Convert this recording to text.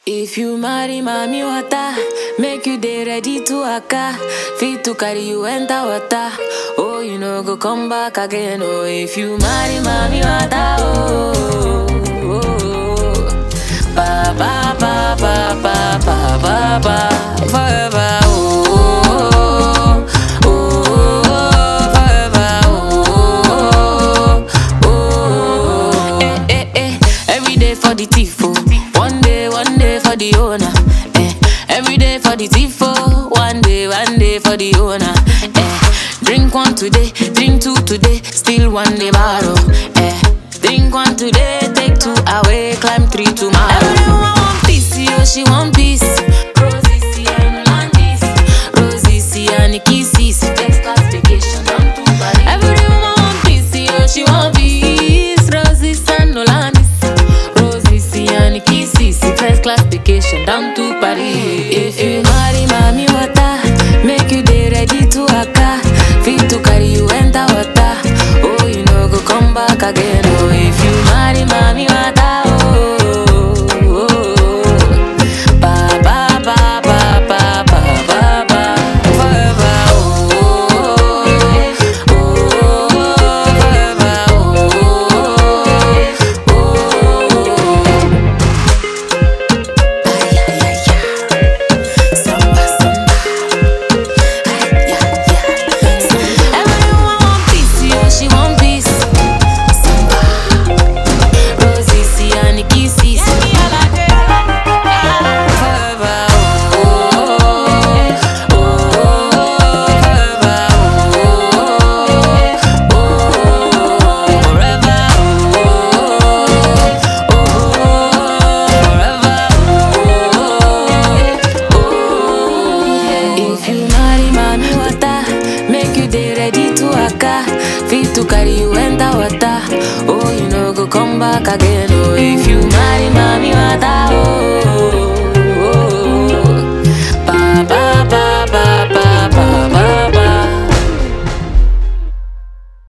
If you marry mommy water, make you dey ready to waka. Fit to carry you enter water. Oh, you know go come back again. Oh, if you marry mommy water, oh, oh, oh. Ba ba ba ba ba ba ba ba forever. Oh, oh, oh, oh, forever. Oh, oh, oh. Every day for the thief. Oh. One day for the owner. Every day for the thief. Oh. One day for the owner. Drink one today, drink two today, still one day borrow. Drink one today, take two away, climb three tomorrow. Everyone want peace, yo, she want peace. Rosie, see, and Landis. Rosie, see, and kisses. First class vacation, down to Paris. Everyone want peace, yo, she want peace. Rosie, and Landis. Rosie, see, and kisses. First class vacation, down to Paris. If you marry mommy water, make you dey ready to waka. Fit to carry you enter water. Oh, you know go come back again. Oh, if you marry mommy water. Oh, oh, oh. Ba ba ba ba ba ba ba ba forever. Oh, oh, oh, forever. Oh, oh. Ay, ay, ay, ay. Samba, samba. Ay, ay, ay. Everyone want peace, yo, she want peace. Samba. Rosie, see, and kisses. Forever. Oh, oh, oh, forever. Oh, oh, forever. Oh, oh, forever. If you marry mommy water, make you dey ready to waka. Fit to carry you enter water. Oh, you know go come back again. Oh, if you marry mommy water.